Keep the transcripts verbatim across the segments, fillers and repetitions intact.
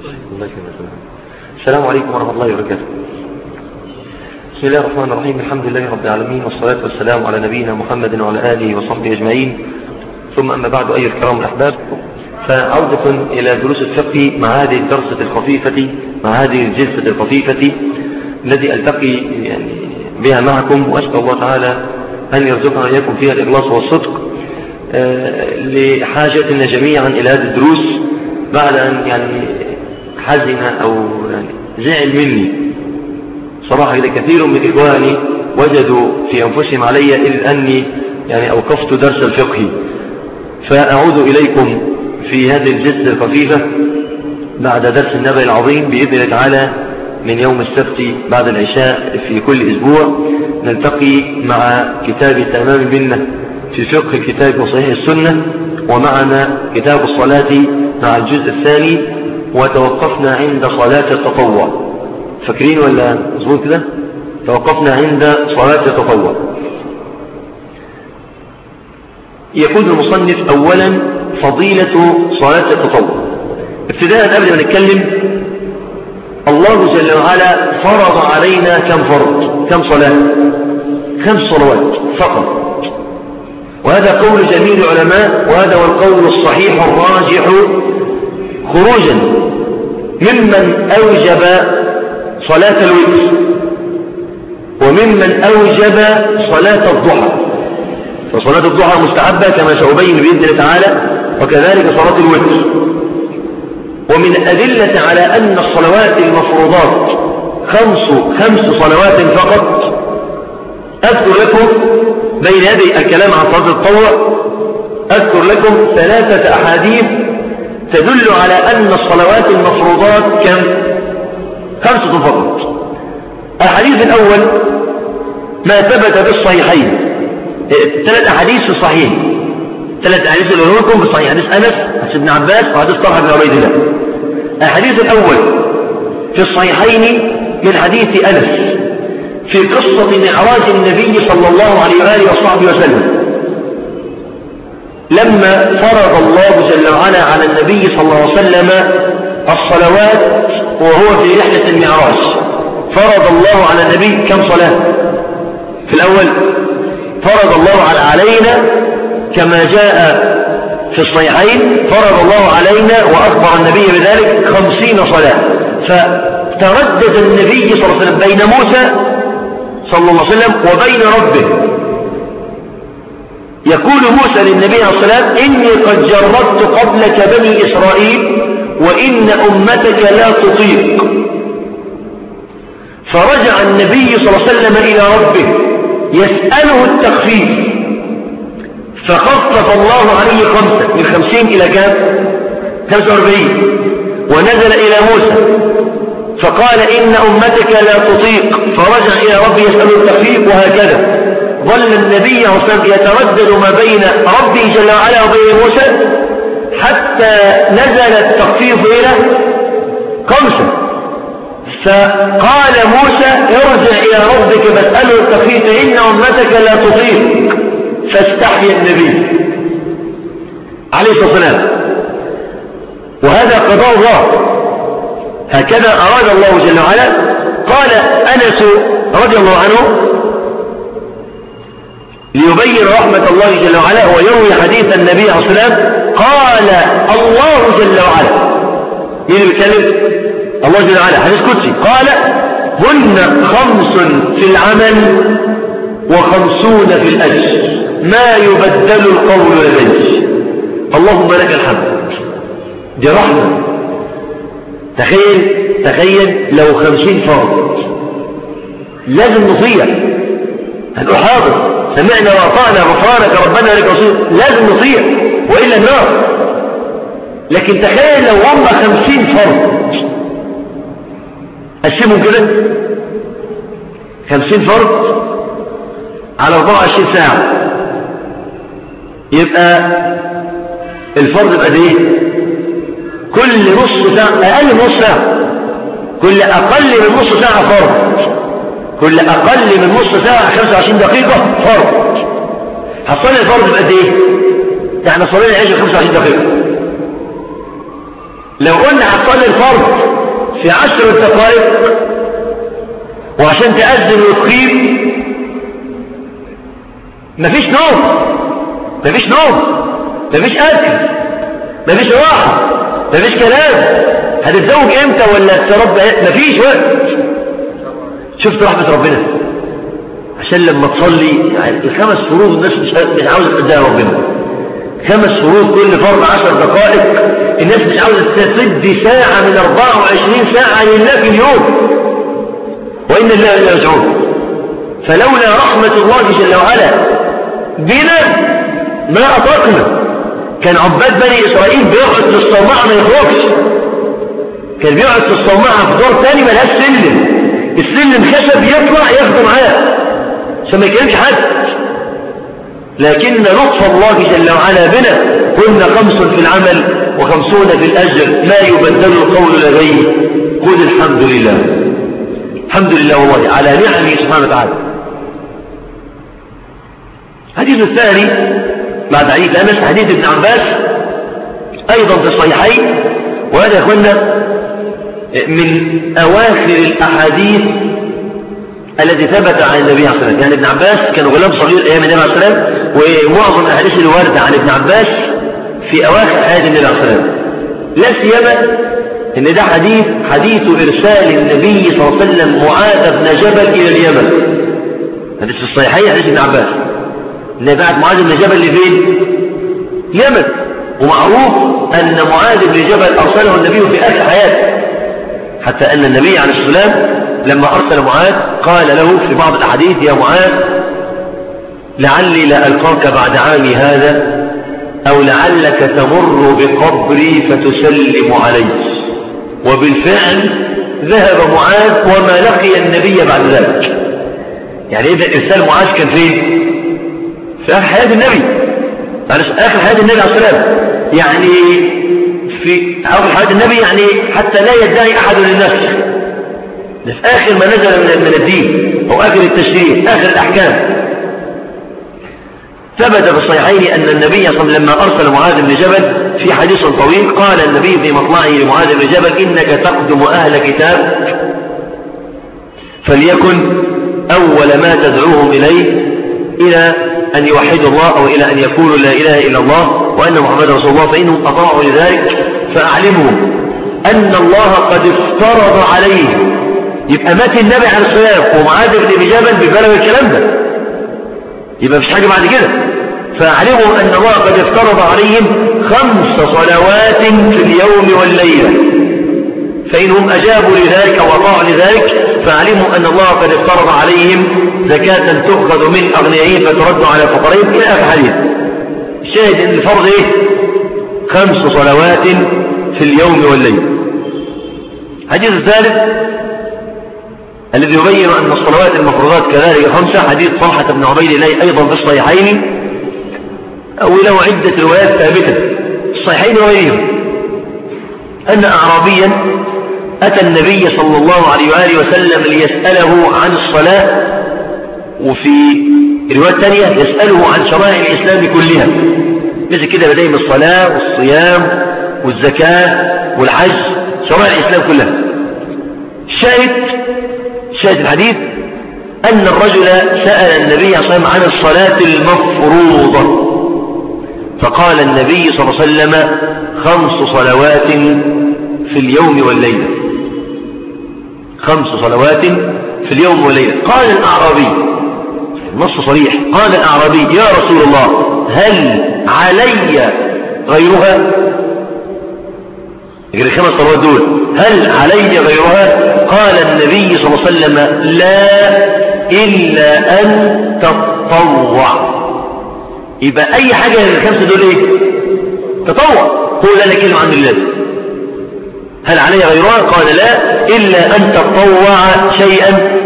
السلام عليكم ورحمة الله وبركاته. بسم الله الرحمن الرحيم. الحمد لله رب العالمين، والصلاة والسلام على نبينا محمد وعلى آله وصحبه أجمعين، ثم أما بعد. أيها الكرام الأحباب، فعودة إلى دروس الفقه مع هذه الدرسة الخفيفة، مع هذه الجلسة الخفيفة الذي ألتقي يعني بها معكم، وأسأل الله تعالى أن يرزقنا إياكم فيها الإخلاص والصدق آه لحاجتنا جميعا إلى هذه الدروس، بعد أن يعني حزن أو يعني زعل مني صراحة إذا كثير من إخواني وجدوا في أنفسهم علي إذ أني يعني أوقفت درس الفقه. فأعود إليكم في هذه الجلسة الخفيفة بعد درس النبأ العظيم بإذن الله تعالى من يوم السبت بعد العشاء في كل أسبوع. نلتقي مع كتاب تمام المنة في فقه الكتاب وصحيح السنة، ومعنا كتاب الصلاة مع الجزء الثاني، وتوقفنا عند صلاة التطوع. فاكرين ولا مظبوط كده؟ توقفنا عند صلاة التطوع. يقول المصنف أولا فضيلة صلاة التطوع. ابتداء قبل ما نتكلم، الله جل وعلا فرض علينا كم فرض؟ كم صلاة؟ خمس صلوات فقط، وهذا قول جميع العلماء، وهذا هو القول الصحيح الراجح خروجا ممن أوجب صلاة الوتر وممن أوجب صلاة الضحى. فصلاة الضحى مستحبة كما سأبين بإذن الله تعالى، وكذلك صلاة الوتر. ومن الأدلة على أن الصلوات المفروضات خمس خمس صلوات فقط، أذكر لكم بين يدي الكلام عن صلاة التطوع أذكر لكم ثلاثة أحاديث تدل على أن الصلوات المفروضات كم؟ خمسة فقط. الحديث الأول ما ثبت في الصحيحين، ثلاث أحاديث في الصحيح، ثلاث أحاديث اللي لكم في الصحيح: حديث أنس، حديث ابن عباس، وحديث طلحة بن عبيد الله. الحديث الأول في الصحيحين من حديث أنس في قصة معراج النبي صلى الله عليه وآله وصحبه وسلم، لما فرض الله جل وعلا على النبي صلى الله عليه وسلم الصلوات وهو في رحلة المعراج. فرض الله على النبي كم صلاة؟ في الأول فرض الله علينا كما جاء في الصحيحين، فرض الله علينا وأخبر النبي بذلك خمسين صلاة. فتردد النبي صلى الله عليه وسلم بين موسى صلى الله عليه وسلم وبين ربه. يقول موسى للنبي عليه الصلاة والسلام: إني قد جربت قبلك بني إسرائيل وإن أمتك لا تطيق. فرجع النبي صلى الله عليه وسلم إلى ربه يسأله التخفيف، فخفف الله عليه خمسة، من خمسين إلى كام؟ خمسة واربعين. ونزل إلى موسى فقال: إن أمتك لا تطيق، فرجع إلى ربه يسأله التخفيف، وهكذا ظل النبي عليه الصلاة والسلام يتردد ما بين ربه جل وعلا وبين موسى حتى نزل التخفيف إلى خمسة. فقال موسى: ارجع إلى ربك فاسأله التخفيف إن أمتك لا تطيق. فاستحيا النبي عليه الصلاة والسلام، وهذا قضاء الله، هكذا أراد الله جل وعلا. قال أنس رضي الله عنه ليبين رحمة الله جل وعلا ويروي حديث النبي عليه الصلاة والسلام، قال الله جل وعلا، مين اللي بيتكلم؟ الله جل وعلا، حديث قدسي، قال: هن خمس في العمل وخمسون في الأجر، ما يبدل القول لدي. اللهم لك الحمد. دي رحمة. تخيل تخيل لو خمسين فرد لازم نطيع، هنقول حاضر سمعنا وأطعنا غفرانك ربنا لك رسول، لازم نطيع وإلا النار. لكن تخيل لو هم خمسين فرد، قسموا كده خمسين فرد على أربعة وعشرين ساعة، يبقى الفرد يبقى ايه؟ كل نص ساعة، أقل من نص ساعة، كل أقل من نص ساعة فرد، كل أقل من نص ساعة خمسة وعشرين دقيقة فرد. هتصلي الفرد بقد ايه؟ احنا صلينا العشاء خمسة وعشرين دقيقة. لو قلنا هتصلي الفرد في عشر دقائق، وعشان تأذن وتقيم مفيش نوم، مفيش نوم، مفيش أكل، مفيش راحة، مفيش كلام. هتتزوج امتى ولا تربى؟ مفيش وقت. شفت رحمة ربنا؟ عشان لما تصلي يعني الخمس فروض الناس مش عاوزة تقدها ربنا، خمس فروض كل فرض عشر دقائق، الناس مش عاوزة تسد ساعة من أربعة وعشرين ساعة لله في اليوم، وإن الله لا يرجعون. فلولا رحمة الله جل وعلا بنا ما أطاقنا. كان عباد بني إسرائيل بيقعد في الصومعة ما يخرجش، كان بيقعد في الصومعة في دور تاني ملهاش سلم، السلم خشب يطلع ياخده معاه عشان ما يكلمش حد. لكن لطف الله جل وعلا بنا كنا خمس في العمل وخمسون في الأجر، ما يبدل القول لدي، قل الحمد لله. الحمد لله والله على نعمه سبحانه وتعالى. الحديث الثاني بعد حديث أنس حديث ابن عباس أيضا في الصحيحين، وهذا يا أخوانا من أواخر الأحاديث التي ثبت عن النبي عليه الصلاة والسلام. يعني ابن عباس كان غلام صغير أيام النبي عليه الصلاة والسلام، ومعظم الأحاديث الواردة عن ابن عباس في أواخر حياة النبي عليه الصلاة والسلام، لا سيما إن ده حديث حديث إرسال النبي صلى الله عليه وسلم معاذ بن جبل إلى اليمن. حديث في الصحيحين حديث ابن عباس اللي بعد معاذ بن جبل لفين؟ اليمن. ومعروف أن معاذ بن جبل أرسله النبي في آخر حياته، حتى أن النبي عليه الصلاة والسلام لما أرسل معاذ قال له في بعض الأحاديث: يا معاذ لعلي لا ألقاك بعد عامي هذا، أو لعلك تمر بقبري فتسلم علي. وبالفعل ذهب معاذ وما لقي النبي بعد ذلك. يعني إذا إرسال معاذ كان فين؟ في آخر حياة النبي، آخر حياة النبي عليه الصلاة والسلام، يعني في آخر حياة النبي، يعني حتى لا يدعي أحد للنفس، في آخر ما نزل من الدين أو آخر التشريع، آخر الأحكام. ثبت في الصحيحين أن النبي صلى الله عليه وسلم لما أرسل معاذ بن جبل في حديث طويل قال النبي في مطلعه لمعاذ بن جبل: إنك تقدم أهل كتاب، فليكن أول ما تدعوهم إليه إلى أن يوحدوا الله، أو إلى أن يقولوا لا إله إلا الله وأن محمد رسول الله، فإنهم أطاعوا لذلك فأعلمهم أن الله قد افترض عليه. يبقى مات النبي عليه الصلاة والسلام ومعاذ بن جبل ببلغ الكلام ده، يبقى مش حاجة بعد كده. فأعلموا أن الله قد افترض عليهم خمس صلوات في اليوم والليلة، فإنهم أجابوا لذلك وأطاعوا لذلك فأعلموا أن الله قد افترض عليهم زكاة تؤخذ من أغنيائهم فترد على فقرهم إلى آخر حديث. الشاهد أن الفرض إيه؟ خمس صلوات في اليوم والليل. الحديث الثالث الذي يبين أن الصلوات المفروضات كذلك خمسة، حديث طلحة بن عبيد الله أيضا في الصحيحين، أو له عدة روايات ثابتة في الصحيحين وغيرهم، أن أعرابيا أتى النبي صلى الله عليه وآله وسلم ليسأله عن الصلاة، وفي رواية ثانية يسأله عن شرائع الإسلام كلها، مثل كده بداية من الصلاة والصيام والزكاة والحج، شرائع الإسلام كلها. الشاهد شاهد الحديث أن الرجل سأل النبي صلى الله عليه وسلم عن الصلاة المفروضة، فقال النبي صلى الله عليه وسلم: خمس صلوات في اليوم والليلة، خمس صلوات في اليوم والليلة. قال الأعرابي، النص صريح، قال الأعرابي: يا رسول الله هل علي غيرها؟ غير الخمس صلوات دول هل علي غيرها؟ قال النبي صلى الله عليه وسلم: لا، إلا أن تتطوع. يبقى أي حاجة من الخمسة دول إيه؟ تطوع. هو ده اللي كلمة عن الله. هل علي غيرها؟ قال: لا، إلا أن تتطوع شيئا.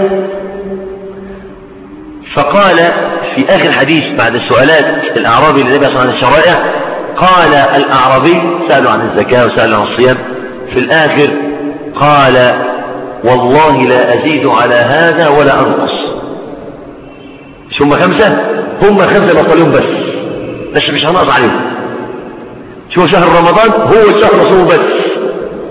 فقال في آخر الحديث بعد السؤالات الأعرابي للنبي صلى الله عليه وسلم عن الشرائع، قال الأعرابي سألوا عن الزكاة وسألوا عن الصيام، في الآخر قال: والله لا أزيد على هذا ولا أنقص. مش هم خمسة؟ هم خمسة بطلهم بس بس مش هنقص عليهم. شو شهر رمضان هو الشهر رسول بس،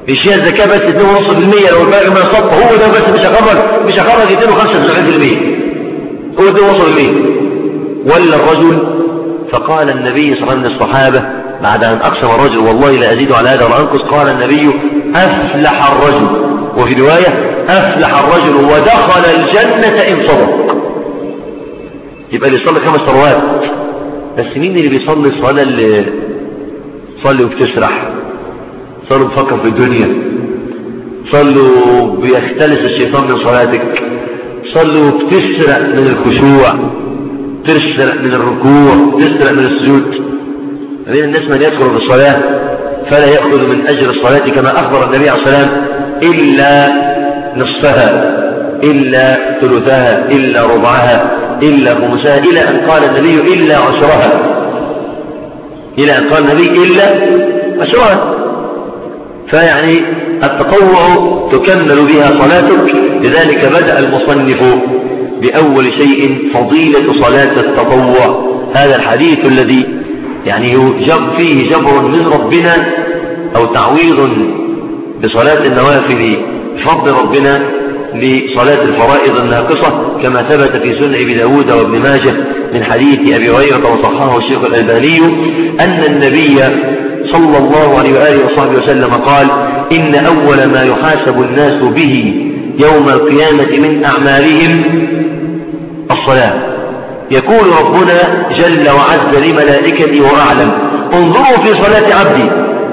مش هي الزكاة بس اثنين ونص في المية، لو الباقي ما صدق هو ده بس مش هخرج مش هخرج اثنين وخمسة وسبعين في المية، هو اثنين ونص في المية. ولا الرجل، فقال النبي صلى الله عليه وسلم للصحابة بعد أن أقسم الرجل والله لا أزيد على هذا ولا أنقص، قال النبي أفلح الرجل، وفي رواية أفلح الرجل ودخل الجنة إن صدق. يبقى اللي يصلي خمس صلوات، بس مين اللي بيصلي الصلاة اللي صلي وبتسرح، صلوا بفكر في الدنيا، صلوا بيختلس الشيطان من صلاتك، صلوا بتسرق من الخشوع، تسرق من الركوع، تسرق من السجود. بين الناس من يدخل في الصلاة فلا يأخذ من أجر الصلاة كما أخبر النبي عليه الصلاة والسلام إلا نصفها، إلا ثلثها، إلا ربعها، إلا خمسها، إلى أن قال النبي إلا عشرها، إلى أن قال النبي إلا عشرها. فيعني التطوع تكمل بها صلاتك. لذلك بدأ المصنف بأول شيء فضيلة صلاة التطوع. هذا الحديث الذي يعني جب فيه جبر من ربنا أو تعويض بصلاة النوافل فضل ربنا لصلاة الفرائض الناقصة، كما ثبت في سنن أبي داود وابن ماجه من حديث أبي هريرة وصححه الشيخ الألباني أن النبي صلى الله عليه وآله وصحبه وسلم قال إن أول ما يحاسب الناس به يوم القيامة من أعمالهم الصلاة. يقول ربنا جل وعز لملائكته وأعلم انظروا في صلاة عبدي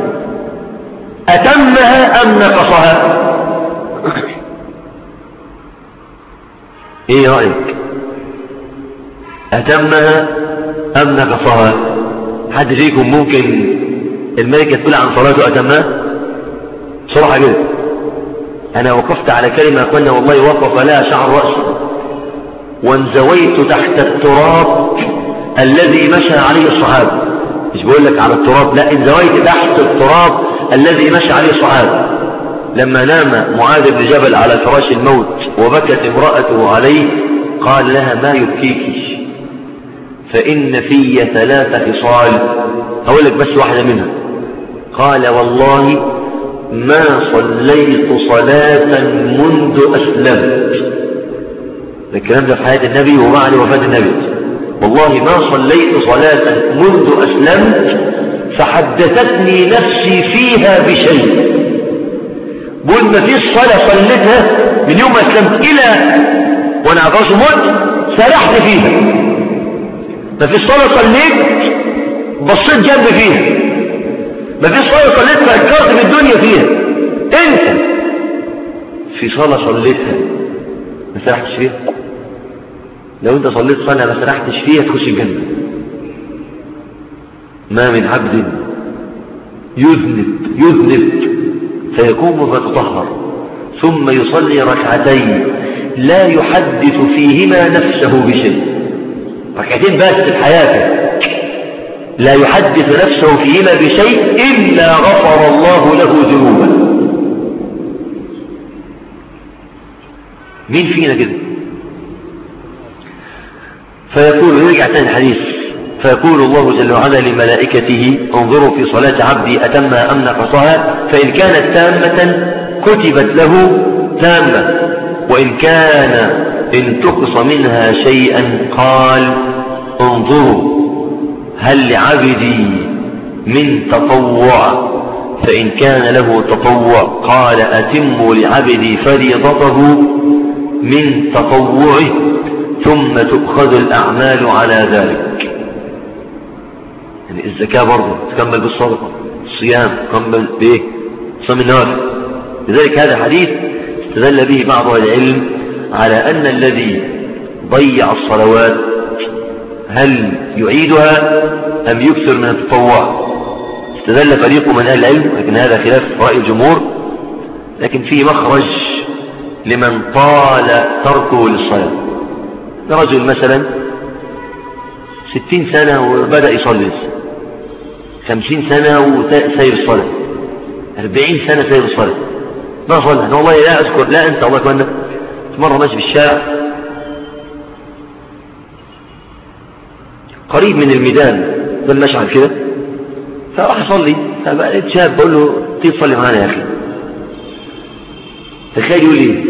أتمها أم نقصها. ايه رأيك؟ أتمها أم نقصها؟ حد فيكم ممكن الملكة تقول عن صلاته أتمها؟ صراحة كده أنا وقفت على كلمة يا أخوانا والله وقف لها شعر رأسي وانزويت تحت التراب الذي مشى عليه الصحابة. مش بقول لك على التراب، لا، انزويت تحت التراب الذي مشى عليه الصحابة. لما نام معاذ بن جبل على فراش الموت وبكت امرأته عليه قال لها ما يبكيك؟ فإن في ثلاث خصال، أقول لك بس واحدة منها. قال والله ما صليت صلاة منذ أسلمت. الكلام ده في حياة النبي وبعد وفاة النبي. والله ما صليت صلاة منذ أسلمت فحدثتني نفسي فيها بشيء. بقول ما فيش صلاة صليتها من يوم ما أسلمت إلى وأنا عطاش موت سرحت فيها. ما فيش صلاة صليت بصيت جنب فيها. ما فيش صلاة صليت فكرت في الدنيا فيها. أنت في صلاة صليتها ما سرحتش فيها؟ لو أنت صليت صلاة ما سرحتش فيها تخش الجنة. ما من عبد يذنب يذنب فيقوم فتطهر ثم يصلي ركعتين لا يحدث فيهما نفسه بشيء. ركعتين بس في حياته لا يحدث نفسه فيهما بشيء إلا غفر الله له ذنوبا. مين فينا كده؟ فيقول يرجع تاني الحديث فيقول الله جل وعلا لملائكته انظروا في صلاة عبدي أتمها أم نقصها، فإن كانت تامة كتبت له تامة، وإن كان انتقص منها شيئا قال انظروا هل لعبدي من تطوع، فإن كان له تطوع قال أتموا لعبدي فريضته من تطوعه ثم تؤخذ الأعمال على ذلك. يعني الزكاة برضه تكمل بالصدقة، الصيام تكمل بإيه؟ صيام النوافل. لذلك هذا حديث استدل به بعض أهل العلم على أن الذي ضيع الصلوات هل يعيدها أم يكثر من التطوع. استدل فريق من أهل العلم، لكن هذا خلاف رأي الجمهور، لكن فيه مخرج لمن طال تركه للصلاة. رجل مثلا ستين سنة وبدأ يصلي، خمسين سنة وسايب الصلاة، أربعين سنة سايب الصلاة ما صلى. أنا والله لا أذكر، لا أنت الله كمان مرة ماشي بالشارع قريب من الميدان ده المشعل كده، فراح أصلي، فبقيت شاب بقول له تيجي تصلي معانا يا أخي. تخيل يقول ايه؟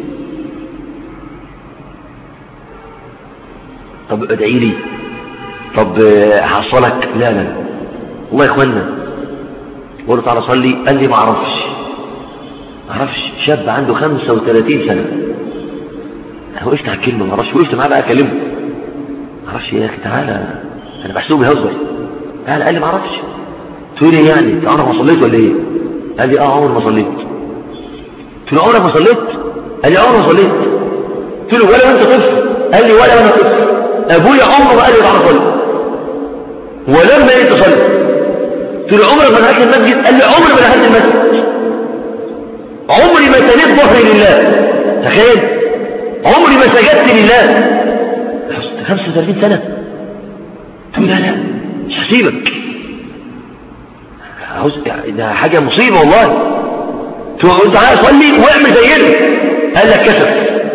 طب ادعي لي، طب هحصلك. لا لا والله يا اخوانا، قلت تعالى صلي، قال لي ما اعرفش ما اعرفش شاب عنده خمسة وثلاثين سنة. انا وقفت على الكلمة ما اعرفش، وقفت معاه بقى اكلمه، ما اعرفش يا اخي تعالى، انا بحسبه بيهزر. تعالى، قال لي ما اعرفش. تقول ايه يعني؟ انت عمرك ما صليت ولا ايه؟ قال لي اه عمري ما صليت. قلت له عمرك ما صليت؟ قال لي عمري ما صليت. قلت له ولا انت طفل؟ قال لي ولا انا طفل. ابويا عمره ما قال لي تعالى صلي ولما انت صلي. قلت له عمرك ما دخلت المسجد؟ قال لي عمري ما دخلت المسجد، عمري ما سجدت ظهري لله. تخيل، عمري ما سجدت لله. خمسة وثلاثين سنة. قلت له لا لا مش هسيبك، ده حاجة مصيبة والله. قلت تعالى صلي واعمل زينا. قال لك كسف.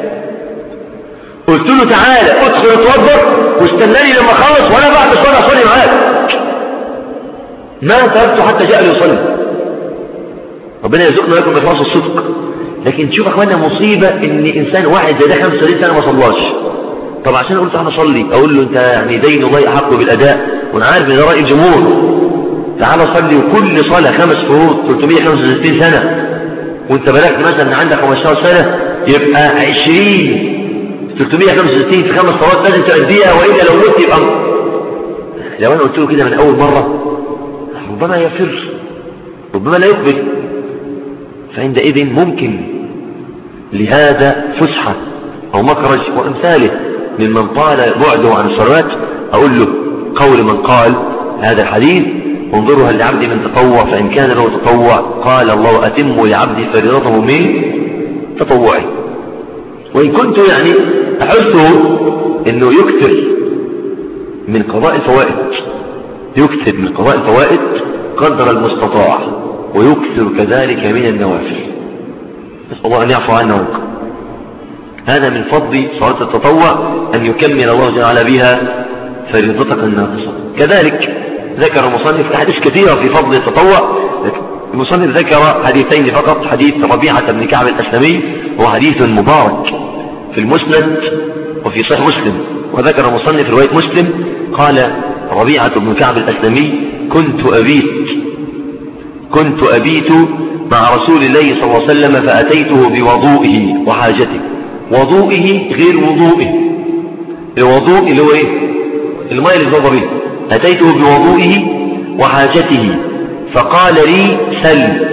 قلت له تعالى ادخل اتوضى واستناني لما اخلص وانا بعد الصلاه اصلي معاك. ما تركته حتى جاء ليصلي. ربنا يرزقنا لكم باخلاص الصدق. لكن تشوف اخوانا مصيبه ان انسان واحد زي ده خمسة وثلاثين سنه ما صلاش. طب عشان قلت انا اصلي اقول له انت يعني دين الله احق بالاداء، وانا عارف ان ده راي الجمهور. تعالى صلي، وكل صلاه خمس فروض ثلاثمائة وخمسة وستين سنه، وانت بلغت مثلا عندك خمستاشر سنه يبقى عشرين ثلاثمائة وخمسة وستين في خمس صلوات لازم تأديها، وإلا لو مت يبقى. لو أنا قلت له كده من أول مرة ربما يفر، ربما لا يقبل. فعندئذ ممكن لهذا فسحة أو مخرج وأمثاله ممن طال بعده عن الصلوات. أقول له قول من قال هذا الحديث انظروا هل لعبد من تطوع، فإن كان له تطوع قال الله أتم لعبدي فريضته من تطوعه. وإن كنت يعني أحسه أنه يكثر من قضاء الفوائد، يكثر من قضاء الفوائد قدر المستطاع، ويكثر كذلك من النوافل. نسأل الله أن يعفو عنا عنك. هذا من فضل صلاة التطوع أن يكمل الله جل وعلا بها فريضتك الناقصة. كذلك ذكر المصنف أحاديث كثيرة في فضل التطوع. المصنف ذكر حديثين فقط، حديث ربيعة بن كعب الأسلمي هو حديث مبارك في المسند وفي صحيح مسلم. وذكر المصنف رواية مسلم قال ربيعة بن كعب الأسلمي كنت أبيت كنت أبيت مع رسول الله صلى الله عليه وسلم فأتيته بوضوئه وحاجته. وضوئه غير وضوئه، الوضوء اللي هو ايه؟ الماء اللي ضرب به. أتيته بوضوئه وحاجته فقال لي سل،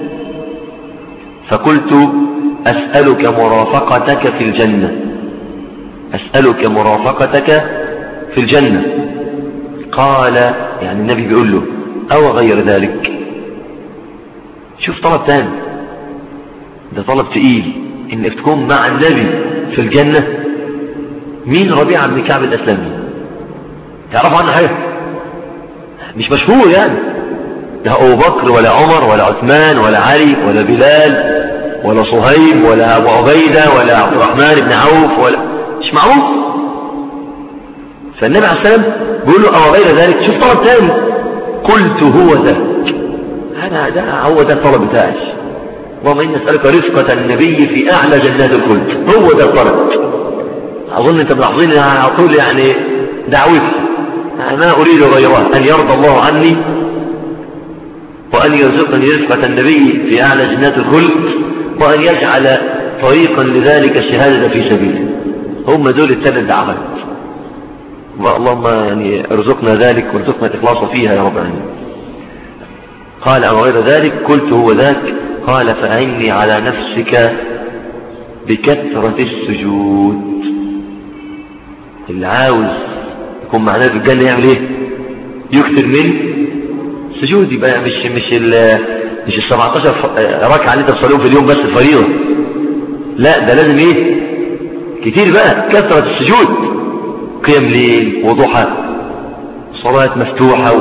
فقلت أسألك مرافقتك في الجنة، أسألك مرافقتك في الجنة. قال يعني النبي بيقول له أو غير ذلك. شوف طلب تاني، ده طلب تقيل إنك تكون مع النبي في الجنة. مين ربيعة بن كعب الأسلمي؟ تعرفوا عنه حاجة؟ مش مشهور يعني، لا أبو بكر ولا عمر ولا عثمان ولا علي ولا بلال ولا صهيب ولا أبو عبيدة ولا عبد الرحمن بن عوف، ولا مش معروف. فالنبي عليه السلام بيقول له أو غير ذلك. شوف طلب تاني، قلت هو ذا، أنا ده هو ده الطلب بتاعي. اللهم إني أسألك رفقة النبي في أعلى جنات الخلد. هو ده الطلب. أظن أنت ملاحظين على طول يعني دعوتي ما أريد غيرها، أن يرضى الله عني وأن يرزقني رفقة النبي في أعلى جنات الخلد، وأن يجعل طريقا لذلك الشهادة في سبيله. هم دول الثلاث دعوات. اللهم يعني ارزقنا ذلك وارزقنا الإخلاص فيها يا رب العالمين. قال أو غير ذلك. قلت هو ذاك. قال فأعني على نفسك بكثرة السجود. اللي عاوز يكون معنا في الجنة يعمل ايه؟ يكثر من سجود. يبقى مش مش ال مش ال سبعتاشر ركعة اللي انت تصليهم في اليوم بس الفريضة، لا ده لازم ايه؟ كتير بقى، كثرة السجود. قيام ليل وضحى، صلاة مفتوحة،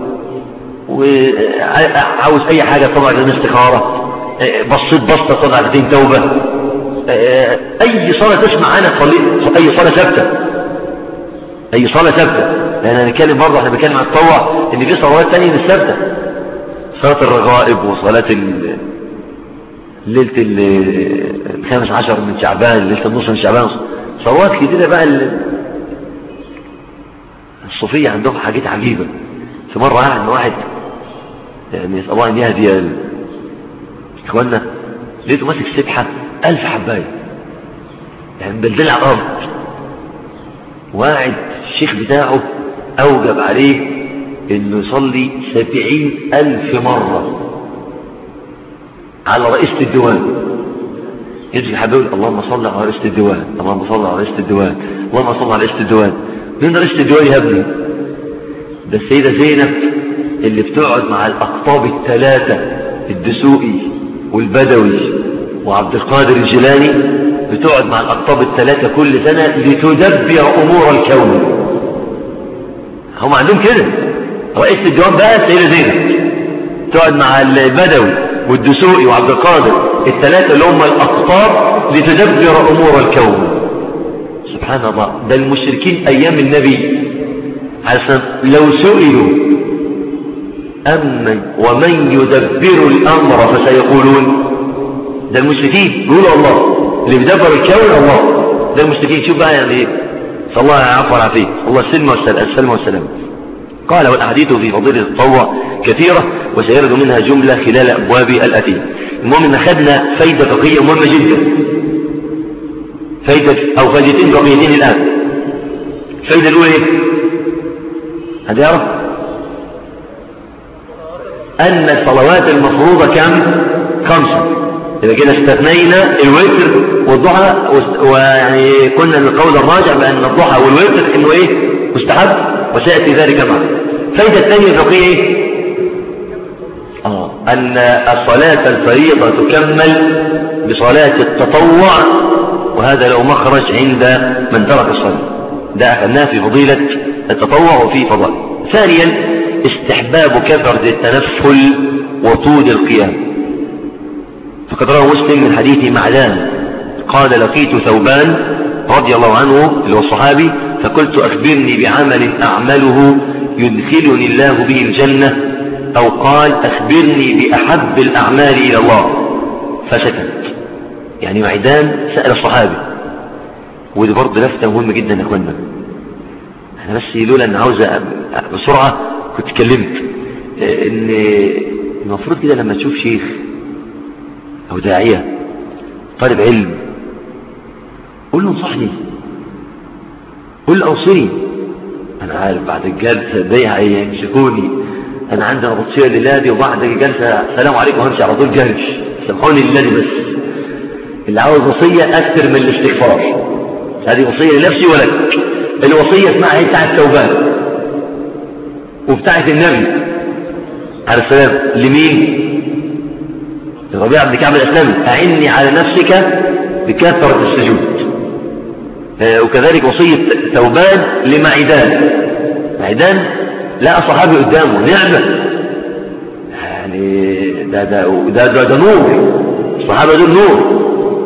وعاوز اي حاجة طبعا لازم استخارة، بصيت بسطة طبعا ركعتين توبة، اي صلاة تسمع عنها صلي، اي صلاة ثابتة، اي صلاة ثابتة. لان هنتكلم برضه، احنا بنتكلم عن التطوع ان في صلوات ثانيه مش ثابته، صلاه الرغائب وصلاه ليلة الخامس عشر من شعبان، ليلة النص من شعبان، صلوات كتيرة بقى. الصوفية عندهم حاجات عجيبة. في مرة قاعد مع واحد يعني يسأل الله ان يهدي اخواننا، لقيته ماسك سبحة ألف حباية يعني مبلدل على الأرض، وقاعد الشيخ بتاعه أوجب عليه انه يصلي سبعين ألف مرة على رئيسة الديوان. يجي حبيبي اللهم صل على رئيسة الديوان، اللهم صل على رئيسة الديوان، اللهم صل على رئيسة الديوان. مين رئيسة الديوان يا ابني؟ ده السيدة زينب اللي بتقعد مع الأقطاب الثلاثة، الدسوقي والبدوي وعبد القادر الجيلاني، بتقعد مع الأقطاب الثلاثة كل سنة لتدبر أمور الكون. هم عندهم كده. رئيسة الديوان بقى السيدة زينب تقعد مع البدوي والدسوقي وعبد القادر الثلاثة اللي هم الأقطاب لتدبر أمور الكون. سبحان الله. ده المشركين أيام النبي حسن لو سئلوا أمن ومن يدبر الأمر فسيقولون، ده المشركين بيقولوا الله اللي بيدبر الكون الله. ده المشركين. شوف بقى يعني ايه. صلى الله عفوا والعافية، الله السلم والسلام والسلام. قال والأحاديث في فضيلة التطوع كثيرة وسيرد منها جملة خلال أبواب الأتي. المهم ان أخذنا فايدة فقهية مهمة جدا، فايدة أو فايدتين فقهيتين الآن. الفايدة الأولى ايه؟ هذا يعرف أن الصلوات المفروضة كم؟ خمسة. إذا كده استثنينا الوتر والضحى، ويعني كنا القول الراجع بأن الضحى والوتر إنه إيه؟ مستحب، وسيأتي ذلك معه. الفائدة الثانية الفقهية إيه؟ آه أن الصلاة الفريضة تكمل بصلاة التطوع، وهذا له مخرج عند من ترك الصلاة. ده أخذناه في فضيلة التطوع وفي فضائل. ثانيا استحباب كثرة التنفل وطول القيام. فقد روى مسلم من حديث معدان قال لقيت ثوبان رضي الله عنه اللي هو الصحابي، فقلت أخبرني بعمل أعمله يدخلني الله به الجنة، أو قال أخبرني بأحب الأعمال إلى الله، فسكت. يعني معدان سأل الصحابي. ودي برضه لفتة مهمة جدا يا أخوانا. أنا بس لولا أن عاوز بسرعة كنت اتكلمت. إن المفروض كده لما تشوف شيخ أو داعية طالب علم قول له انصحني، قول له أوصني. أنا عارف بعد الجلسة دي هيمسكوني، أنا عندي نبطشية لله دي، وبعد الجلسة السلام عليكم وهمشي على طول جرش. سامحوني لله دي، بس اللي عاوز وصية أكثر من الاستغفار. هذه وصية لنفسي ولك. الوصية اسمها هي بتاعت ثوبان وبتاعت النبي عليه السلام. لمين؟ لربيعة بن كعب الأسلمي. أعني على نفسك بكثرة السجود. آه وكذلك وصية ثوبان لمعدان. معدان لا صحابي قدامه نعمة، يعني ده ده ده, ده, ده نور. الصحابة دول نور.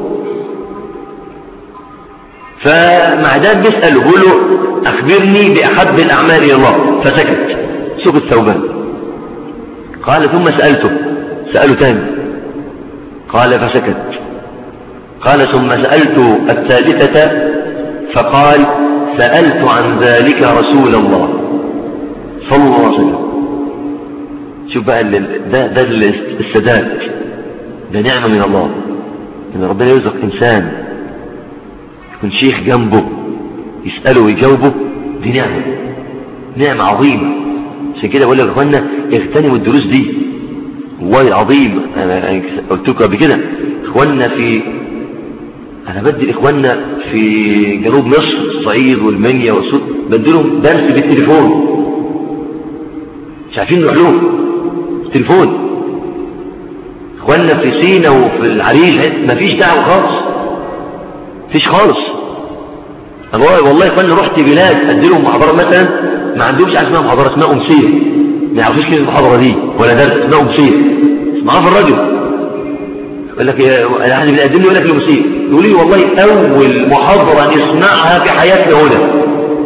فمعدان بيسأل يقول له أخبرني بأحب الأعمال إلى الله، فسكت. سكت ثوبان. قال ثم سألته، سأله تاني قال فسكت. قال ثم سألت الثالثة فقال سألت عن ذلك رسول الله صلى الله عليه وسلم. شوف بقى ده, ده السداد، ده نعمة من الله إن ربنا يرزق إنسان يكون شيخ جنبه يسأله ويجاوبه. دي نعمة، نعمة عظيمة. عشان كده بقول لك يا اخوانا اغتنموا الدروس دي والله العظيم. انا قلت لكم قبل كده اخوانا في انا بدي اخوانا في جنوب مصر الصعيد والمنيا والسود بدي لهم درس بالتليفون، مش عارفين نروح لهم التليفون. اخوانا في سينا وفي العريش مفيش دعوه خالص، مفيش خالص. والله والله اخوانا رحت بلاد ادي لهم محاضره مثلا ما عندهمش حاجه اسمها محاضره، اسمها امسيه، ما يعرفوش كلمه المحاضره دي ولا درس، اسمها امسيه اسمها في الراديو. يقول لك انا عندي بنقدم له يقول لك الامسيه، يقول لي والله اول محاضره نسمعها في حياتنا هنا،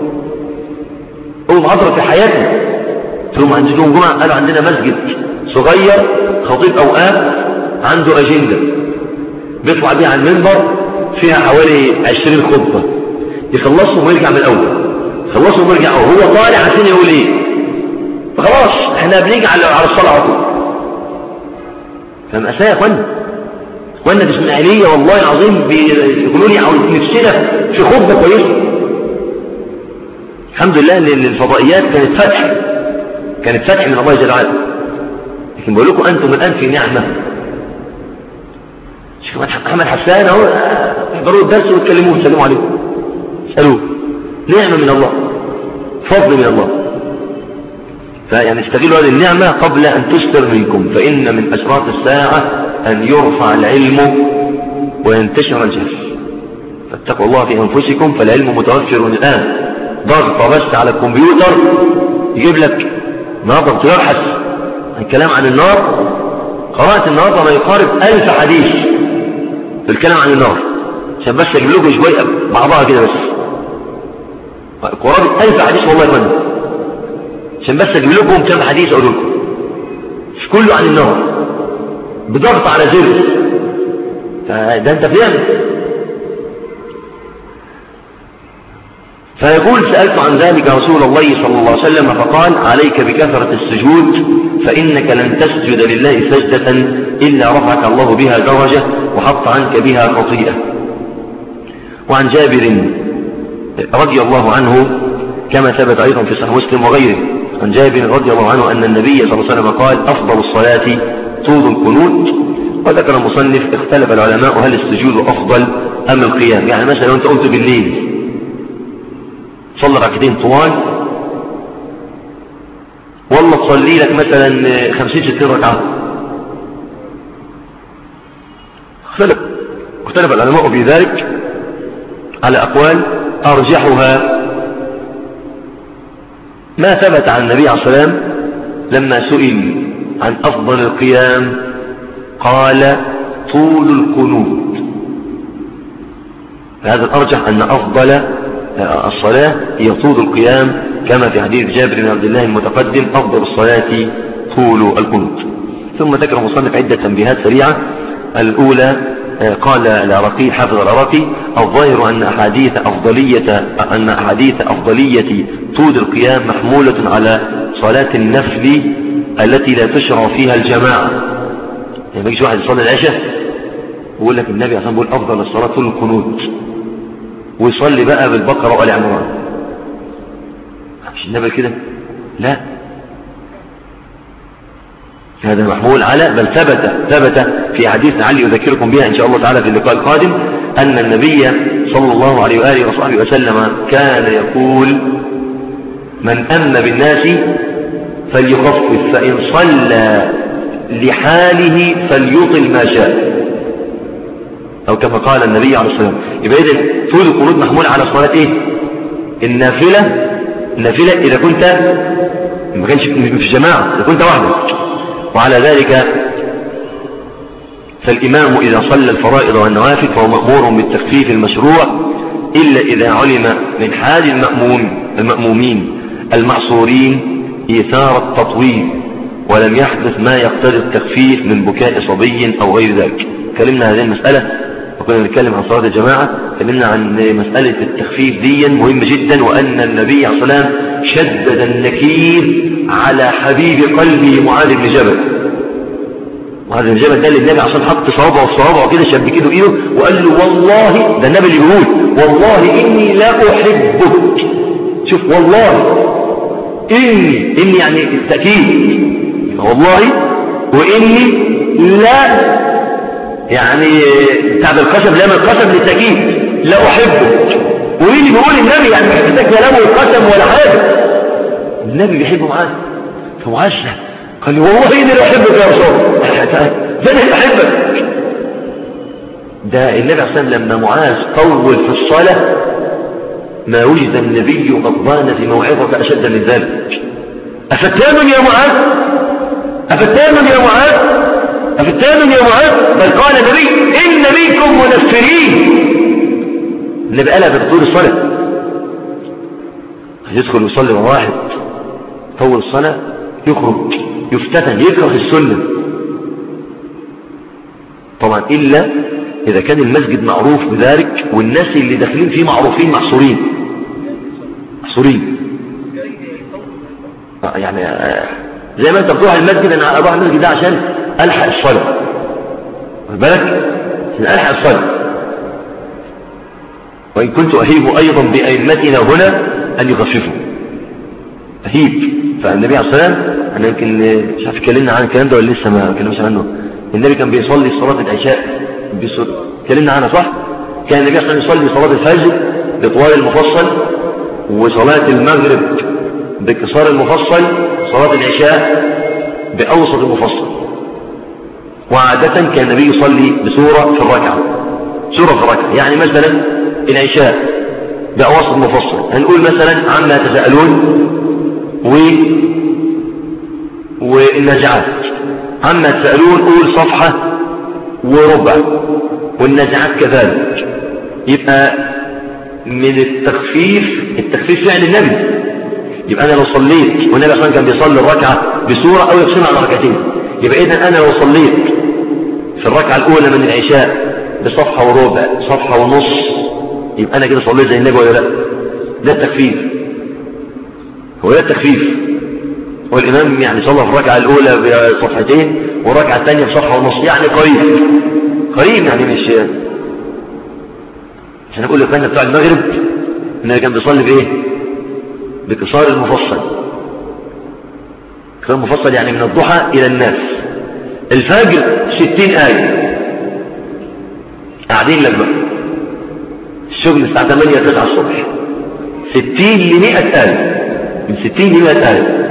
اول محاضره في حياتنا. قلت لهم عندي يوم جمعه، قالوا عندنا مسجد صغير خطيب اوقات عنده اجنده بيطلع بيها على المنبر فيها حوالي عشرين خطبة، يخلصهم ويرجع من الأول، يخلصهم ويرجع وهو طالع عشان يقول ايه؟ خلاص احنا بنيجي على الصلاة على طول. فمأساة يا اخوانا، اخوانا دي اسماعيلية والله العظيم بيقولوا لي عاوز نفسنا في خطبة كويسة. الحمد لله ان الفضائيات كانت فتح، كانت فتح من الله جل وعلا. لكن بقول لكم انتم الان في نعمة. شيخ محمد حسان اهو احضروا الدرس واتكلموه سلموا عليه، اسالوه، نعمة من الله، فضل من الله. فيعني استغلوا هذه النعمة قبل أن تستر منكم، فإن من أشراط الساعة أن يرفع العلم وينتشر الجهل. فاتقوا الله في أنفسكم فالعلم متوفر الآن. ضغط بس على الكمبيوتر يجيب لك النهارده بتبحث عن كلام عن النار. قرأت النهارده ما يقارب ألف حديث في الكلام عن النار، عشان بس أجيب لكم شوية بعضها كده بس. قرابة ألف حديث والله يا فندم، عشان بس أجيب لكم كم حديث أقول لكم، مش كله عن النار، بضغط على زر. فده أنت فاهم. فيقول سألت عن ذلك رسول الله صلى الله عليه وسلم فقال عليك بكثرة السجود فإنك لن تسجد لله سجدة إلا رفعك الله بها درجة وحط عنك بها خطيئة. وعن جابر رضي الله عنه كما ثبت أيضا في صحيح مسلم وغيره عن جابر رضي الله عنه أن النبي صلى الله عليه وسلم قال أفضل الصلاة طول القنوت. وذكر المصنف اختلف العلماء هل السجود أفضل أم القيام. يعني مثلا أنت قمت بالليل صلى ركعتين طوال والله تصلي لك مثلا خمسين ستين ركعة، اختلف اختلف العلماء في ذلك على أقوال أرجحها ما ثبت عن النبي عليه الصلاة والسلام لما سئل عن أفضل القيام قال طول القنوت. فهذا الأرجح أن أفضل الصلاة هي طول القيام كما في حديث جابر بن عبد الله المتقدم أفضل الصلاة طول القنوت. ثم ذكر المصنف عدة تنبيهات سريعة. الأولى قال العراقي حافظ العراقي الظاهر أن أحاديث أفضلية أن أحاديث أفضلية طول القيام محمولة على صلاة النفل التي لا تشرع فيها الجماعة. يعني ما يجيش واحد يصلي العشاء ويقول لك النبي عشان بيقول أفضل الصلاة طول القنوت ويصلي بقى بالبقرة وآل عمران، مش النبي كده؟ لا، هذا محمول على بل ثبت ثبت في حديث علي يذكركم بها إن شاء الله تعالى في اللقاء القادم أن النبي صلى الله عليه وآله وصحبه وسلم كان يقول من أم بالناس فليخفف فإن صلى لحاله فليطل ما شاء، أو كما قال النبي عليه الصلاة والسلام. يبقى إذن طول القنوت محمول على صلاة إيه؟ النافلة. النافلة إذا كنت ما كانش في جماعة، إذا كنت وحدك. وعلى ذلك فالإمام إذا صلى الفرائض والنوافل فهو مأمور بالتخفيف المشروع إلا إذا علم من حال المأموم المأمومين المعصورين إيثار التطويل ولم يحدث ما يقتضي التخفيف من بكاء صبي أو غير ذلك. كلمنا هذه المسألة وكنا نتكلم عن صلاة الجماعة، كلمنا عن مسألة التخفيف دي مهمة جدا، وأن النبي عليه الصلاة والسلام شدد النكير على حبيب قلبه معاذ بن جبل. معاذ بن جبل ده اللي النبي عشان حط صوابعه وصوابعه كده شبك كده ايده وقال له والله، ده النبي اللي بيقول والله إني لا أحبك. شوف والله إني إني يعني التأكيد والله، وإني لا يعني تعب القسم لا من القسم للتأكيد لا أحبك. ومين اللي بيقول النبي يعني مش محتاج كلامه القسم ولا حاجة، النبي بيحبه معاذ. فمعاذ قال لي والله إني لا أحبك يا رسول الله، ده أنا أحبك. ده النبي عليه الصلاة والسلام لما معاذ طول في الصلاة ما وجد النبي غضبان في موعظة أشد من ذلك. أفتان يا معاذ أفتان يا معاذ أفتان يا معاذ. بل قال النبي إن منكم منفرين. النبي قالها في طول الصلاة، يدخل يصلي واحد طول الصلاة يخرج يفتتن يكره السنة طبعا، إلا إذا كان المسجد معروف بذلك والناس اللي داخلين فيه معروفين محصورين محصورين يعني زي ما انت بتروح المسجد، انا اروح المسجد ده عشان الحق الصلاه، واخد بالك، عشان الحق الصلاه. وان كنت اهيب ايضا بائمتنا هنا ان يخففوا، اهيب. فالنبي عليه الصلاه والسلام، انا يمكن مش عارف اتكلمنا عن الكلام ده ولا لسه ما اتكلمناش عنه. النبي كان بيصلي صلاه العشاء بسر... اتكلمنا عنها صح؟ كان النبي صلى الله عليه وسلم يصلي صلاه الفجر بطوال المفصل، وصلاه المغرب باقتصار المفصل، صلاة العشاء بأوسط المفصل. وعادة كان النبي يصلي بسورة في الركعة، سورة في الركعة. يعني مثلا العشاء بأوسط المفصل هنقول مثلا عما يتساءلون و... والنزعات. عما يتساءلون قول صفحة وربع، والنزعات كذلك. يبقى من التخفيف، التخفيف فعل النبي. يبقى أنا لو صليت والنبي صلى الله عليه وسلم كان بيصلي الركعة بسورة أو يقسمها على ركعتين، يبقى إذن أنا لو صليت في الركعة الأولى من العشاء بصفحة وربع، صفحة ونص، يبقى أنا كده صليت زي النبي ولا لا؟ ده التخفيف، هو ده التخفيف. والإمام يعني صلى في الركعة الأولى بصفحتين والركعة الثانية بصفحة ونص، يعني قريب قريب، يعني مش عشان أقول لك أنا بتاع المغرب إنه كان بيصلي بإيه؟ بقصار المفصل. قصار المفصل يعني من الضحى إلى الناس. الفجر ستين آية قاعدين لك بقى، الشغل الساعة ثمانية تسعة الصبح، ستين لمئة آية، من ستين لمئة آية.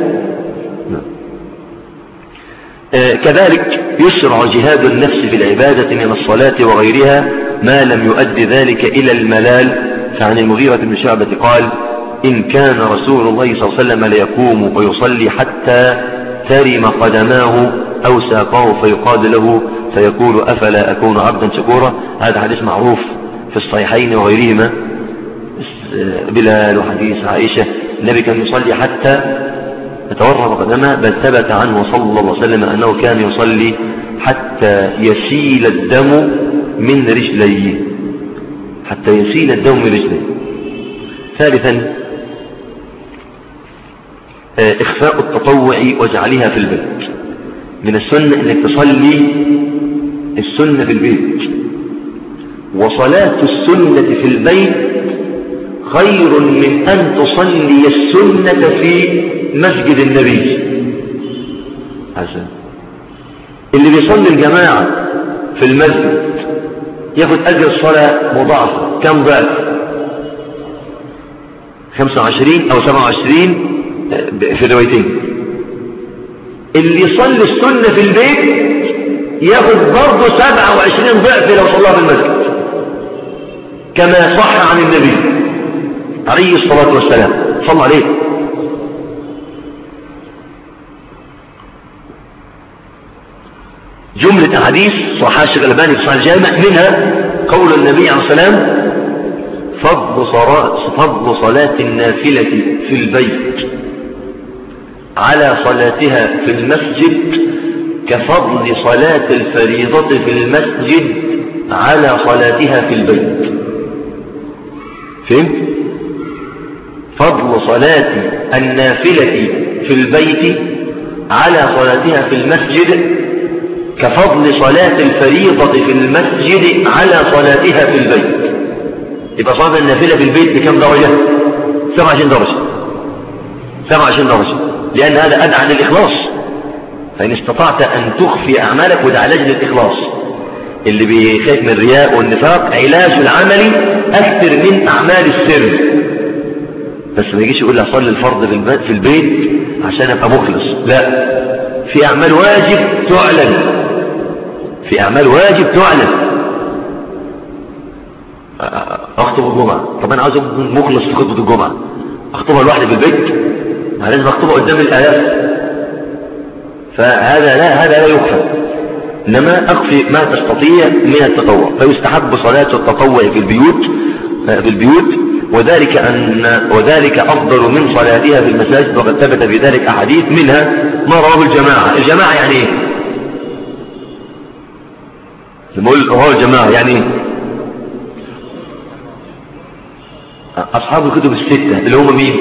آه كذلك يسرع جهاد النفس بالعبادة من الصلاة وغيرها ما لم يؤدي ذلك إلى الملال. فعن المغيرة بن شعبة قال: إن كان رسول الله صلى الله عليه وسلم ليقوم ويصلي حتى ترم قدماه أو ساقاه فيقال له فيقول: أفلا أكون عبدا شكورا. هذا حديث معروف في الصحيحين وغيرهما، بلال وحديث عائشة. النبي كان يصلي حتى يتورم قدمه، بل ثبت عنه صلى الله عليه وسلم أنه كان يصلي حتى يسيل الدم من رجليه، حتى يسيل الدم من رجليه. ثالثا إخفاء التطوع وجعلها في البيت. من السنة أنك تصلي السنة في البيت، وصلاة السنة في البيت خير من أن تصلي السنة في مسجد النبي. عشان اللي بيصلي الجماعة في المسجد ياخد أجر الصلاة مضاعفة. كم ضعف؟ خمسة وعشرين أو سبعة وعشرين في الروايتين. اللي يصلي السنة في البيت ياخد برضه سبعة وعشرين ضعف لو صلى في المسجد، كما صح عن النبي عليه الصلاة والسلام. صلى عليه. جملة أحاديث صحيح الشيخ الألباني في صحيح الجامع، منها قول النبي عليه الصلاة والسلام: فضل صلاة, فضل صلاة النافلة في البيت على صلاتها في المسجد كفضل صلاة الفريضة في المسجد على صلاتها في البيت. فهمت؟ فضل صلاة النافلة في البيت على صلاتها في المسجد كفضل صلاة الفريضة في المسجد على صلاتها في البيت. يبقى صلاة النافلة في البيت بكم درجة؟ سبعة وعشرين درجة. سبعة وعشرين درجة، لأن هذا أدعى للإخلاص. فإن استطعت أن تخفي أعمالك، وده علاج للإخلاص. اللي بيخاف من الرياء والنفاق علاج العملي أكثر من أعمال السر. بس ما يجيش يقول لي أصلي الفرض في البيت عشان أبقى مخلص. لا، في أعمال واجب تعلن، في أعمال واجب تعلن. أخطب الجمعة، طب أنا عاوز أكون مخلص في خطبة الجمعة، أخطبها لوحدي في البيت؟ لازم أخطبها قدام الآلاف. فهذا لا، هذا لا يخفى، إنما أخفي ما تستطيع من التطوع. فيستحب صلاة التطوع في البيوت في البيوت وذلك أن وذلك أفضل من صلاتها في المساجد، وقد ثبت في ذلك أحاديث، منها ما رواه الجماعة. الجماعة يعني إيه؟ لما اقول رواه الجماعة يعني ايه؟ اصحاب الكتب الستة اللي هم مين؟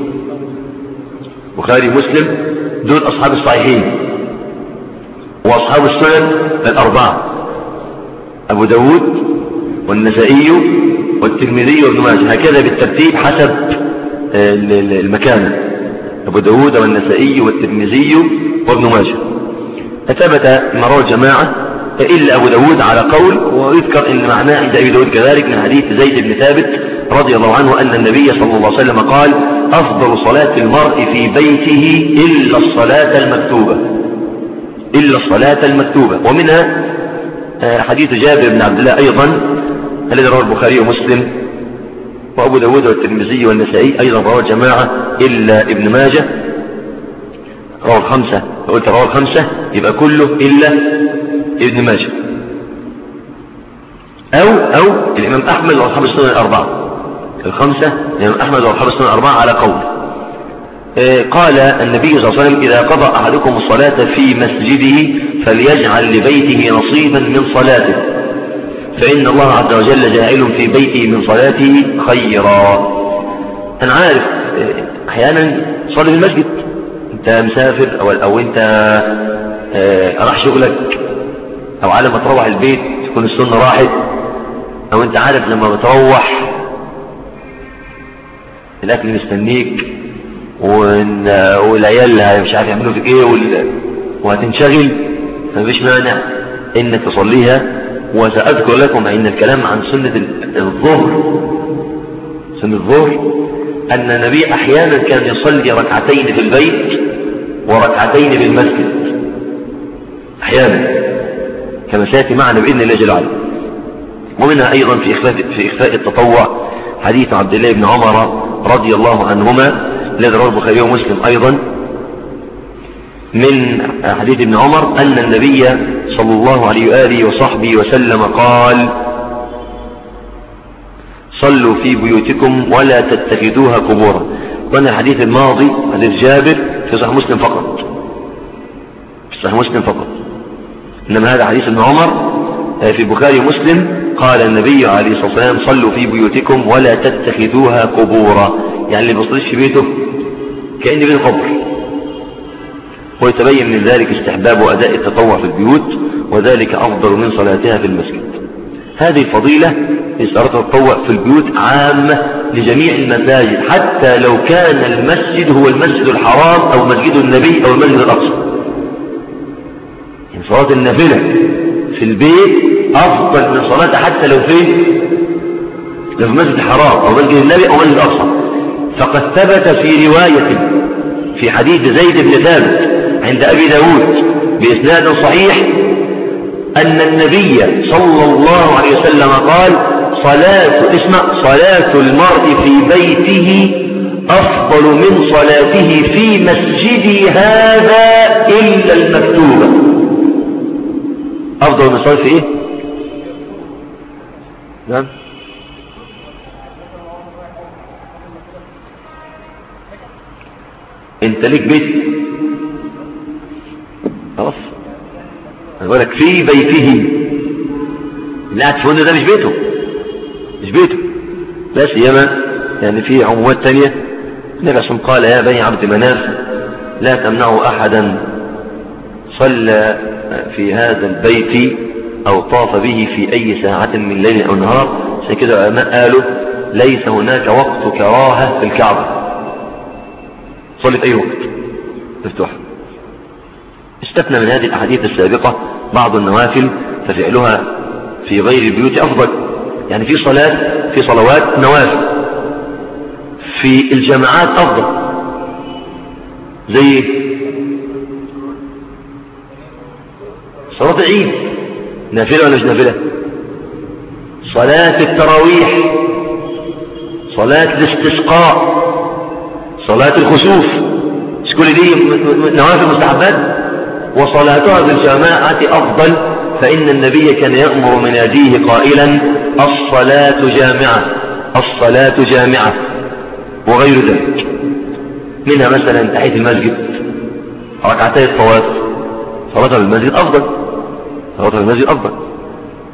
بخاري مسلم، دول اصحاب الصحيحين. واصحاب السنن الاربعة، ابو داود والنسائي والترمذي وابن ماجه، هكذا بالترتيب حسب المكان. ابو داود والنسائي والترمذي وابن ماجه. ثبت ما روى الجماعة إلا أبو داود على قول، ويذكر إن معناه عند أبي داود كذلك من حديث زيد بن ثابت رضي الله عنه أن النبي صلى الله عليه وسلم قال: أفضل صلاة المرء في بيته إلا الصلاة المكتوبة، إلا الصلاة المكتوبة. ومنها حديث جابر بن عبد الله أيضا الذي رواه البخاري ومسلم وأبو داود والترمذي والنسائي، أيضا رواه الجماعة إلا ابن ماجه، رواه الخمسة. قلت رواه الخمسة يبقى كله إلا ابن ماجه، أو أو الإمام أحمد وأصحاب السنن الأربعة. الخمسة الإمام أحمد وأصحاب السنن الأربعة على قول. قال النبي صلى الله عليه وسلم: إذا قضى أحدكم الصلاة في مسجده فليجعل لبيته نصيبا من صلاته، فإن الله عز وجل جاعل في بيته من صلاته خيرا. أنا عارف أحيانا صلي في المسجد، أنت مسافر أو, أو أنت راح شغلك، أو على ما تروح البيت تكون السنة راحت، أو أنت عارف لما بتروح الأكل مستنيك والعيال مش عارف يعملوا فيك إيه وهتنشغل، فمفيش مانع إنك تصليها. وسأذكر لكم عند الكلام عن سنة الظهر، سنة الظهر، أن النبي أحيانا كان يصلي ركعتين في البيت وركعتين في المسجد أحيانا، كما سيأتي معنا بإذن الله جل وعلا. ومنها أيضا في إخفاء, في إخفاء التطوع حديث عبد الله بن عمر رضي الله عنهما الذي رواه البخاري ومسلم أيضا، من حديث ابن عمر أن النبي صلى الله عليه وآله وصحبه وسلم قال: صلوا في بيوتكم ولا تتخذوها قبورا. وأن الحديث الماضي حديث جابر في صحيح مسلم فقط، في صحيح مسلم فقط، إنما هذا حديث ابن عمر في البخاري ومسلم. قال النبي عليه الصلاة والسلام: صلوا في بيوتكم ولا تتخذوها قبورا، يعني اللي بيصليش في بيته كأن بين قبر. ويتبين من ذلك استحباب أداء التطوع في البيوت، وذلك أفضل من صلاتها في المسجد. هذه الفضيلة لصلاة التطوع في البيوت عامة لجميع المساجد، حتى لو كان المسجد هو المسجد الحرام أو مسجد النبي أو المسجد الأقصى. يعني صلاة النافلة في البيت أفضل من صلاتها حتى لو فين، لو في مسجد الحرام أو مسجد النبي أو مسجد الأقصى. فقد ثبت في رواية في حديث زيد بن ثابت عند أبي داود بإسناد صحيح أن النبي صلى الله عليه وسلم قال: صلاة اسمع صلاة المرء في بيته أفضل من صلاته في مسجده هذا إلا المكتوبة. أفضل من صلاة في إيه؟ نعم، انت ليك بيت خلاص، انا بقول لك في بيته، اللي قاعد في هنا ده مش بيته، مش بيته. لا سيما يعني في عمومات تانية النبي صلى الله عليه وسلم قال: يا بني عبد مناف لا تمنعوا احدا صلى في هذا البيت او طاف به في اي ساعة من ليل او نهار. عشان كده العلماء قالوا: ليس هناك وقت كراهة في الكعبة، صلي في اي وقت مفتوح. استثنى من هذه الاحاديث السابقة بعض النوافل ففعلها في غير البيوت افضل. يعني في صلاة في صلوات نوافل في الجماعات افضل، زي صلاة العيد نافلة ولا مش نافلة؟ صلاة التراويح، صلاة الاستسقاء، صلاة الخسوف، مش كل دي نوافل مستحبات؟ وصلاتها في الجماعة أفضل، فإن النبي كان يأمر مناديه قائلا: الصلاة جامعة، الصلاة جامعة، وغير ذلك. منها مثلا تحية المسجد، ركعتي الطواف، صلاتها في المسجد أفضل، صلاتها في المسجد أفضل.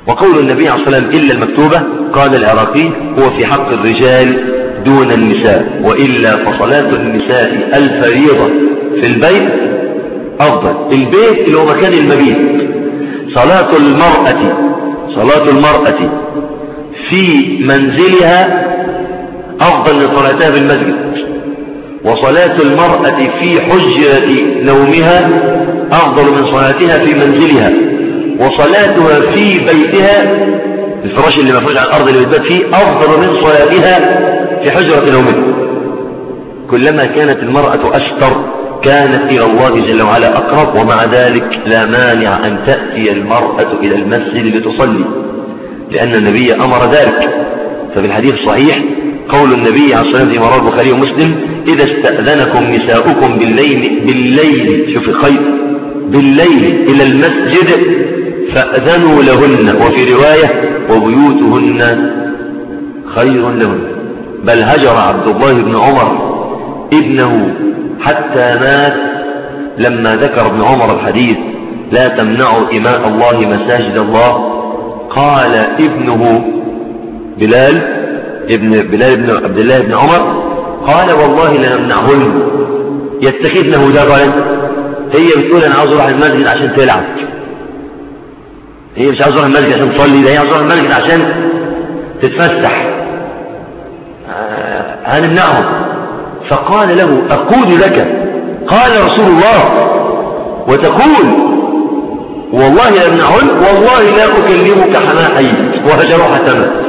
وقول النبي عليه الصلاة والسلام إلا المكتوبة قال العراقي هو في حق الرجال دون النساء، وإلا فصلاة النساء الفريضة في البيت أفضل. البيت اللي هو مكان المبيت. صلاة المرأة صلاة المرأة في منزلها أفضل من صلاتها في المسجد، وصلاة المرأة في حجرة نومها أفضل من صلاتها في منزلها، وصلاتها في بيتها الفراش اللي مفروش على الأرض اللي بتبات فيه أفضل من صلاتها في حجرة نومها. كلما كانت المرأة أستر كانت إلى الله جل وعلا أقرب، ومع ذلك لا مانع أن تأتي المرأة إلى المسجد لتصلي، لأن النبي أمر ذلك. ففي الحديث الصحيح قول النبي عليه الصلاة والسلام في رواه البخاري ومسلم إذا استأذنكم نساؤكم بالليل بالليل شوف الخير بالليل إلى المسجد فأذنوا لهن، وفي رواية وبيوتهن خير لهن. بل هجر عبد الله بن عمر ابنه حتى مات لما ذكر ابن عمر الحديث لا تمنعوا إماء الله مساجد الله. قال ابنه بلال ابن بلال بن عبد الله بن عمر قال والله لنمنعهن يتخذنه دغلا. هي بتقول انا عاوز اروح المسجد عشان تلعب، هي مش عاوز اروح المسجد عشان تصلي، ده هي عاوز اروح المسجد عشان تتفسح. آه هنمنعهم. فقال له اقول لك قال رسول الله وتقول والله لنمنعهن والله لا اكلمك حما حييت، وهجروا حتى مات.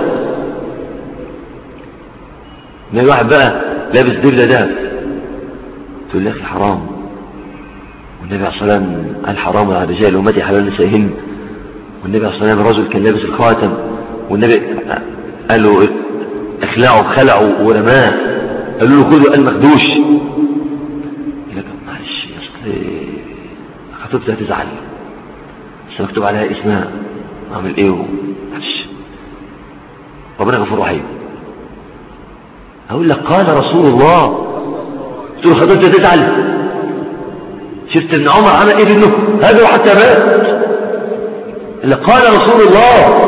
من واحد بقى لابس دبلة دهب تقول لي يا اخي حرام، والنبي عليه الصلاة والسلام قال حرام على الرجال ومتى حلال نسائهن، والنبي عليه الصلاة والسلام الرجل كان لابس الخاتم والنبي قال له اخلعه خلعه ورماه، قالوا له خذوا قال مخدوش. يقول لك معلش اصل خطيبتي هتزعل بس مكتوب عليها اسمها اعمل ايه معلش ربنا غفور رحيم. اقول لك قال رسول الله قلت له خطيبتي هتزعل. شفت ابن عمر عمل ايه بابنه هذا حتى مات. اللي قال رسول الله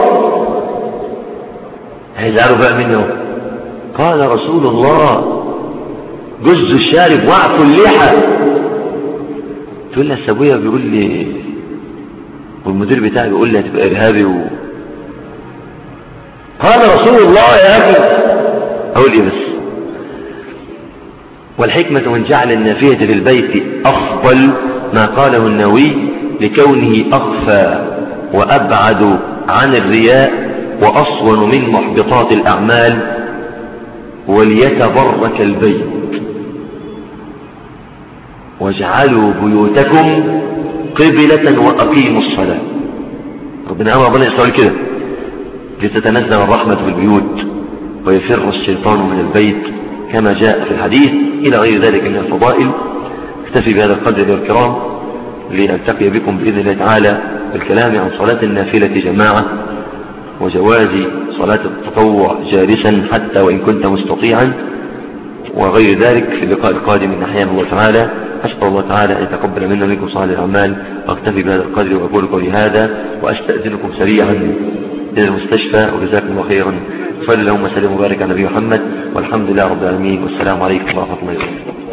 هيزعلوا بقى منه. قال رسول الله جز الشارب وعف اللحى. تقول لي السابوية بيقول لي والمدير بتاعي بيقول لي هتبقى ارهابي و... قال رسول الله يا اخي اقول ايه بس. والحكمة من جعل النافية في البيت أفضل ما قاله النووي لكونه أخفى وأبعد عن الرياء وأصون من محبطات الأعمال. وليتبرك البيت واجعلوا بيوتكم قبلة وأقيموا الصلاة. ربنا أمر بني إسرائيل كده لتتنزل الرحمة في البيوت ويفر الشيطان من البيت كما جاء في الحديث إلى غير ذلك من الفضائل. اكتفي بهذا القدر يا الكرام لألتقي بكم بإذن الله تعالى بالكلام عن صلاة النافلة جماعة وجواز صلاة التطوع جالسا حتى وإن كنت مستطيعا وغير ذلك في اللقاء القادم من أحيان الله تعالى. أسأل الله تعالى أن يتقبل منا منكم صالح الأعمال. وأكتفي بهذا القدر وأقول قولي هذا وأستأذنكم سريعا إلى المستشفى وجزاكم الله خيرا. صلى اللهم وسلم وبارك على نبي محمد والحمد لله رب العالمين والسلام عليكم ورحمة الله وبركاته.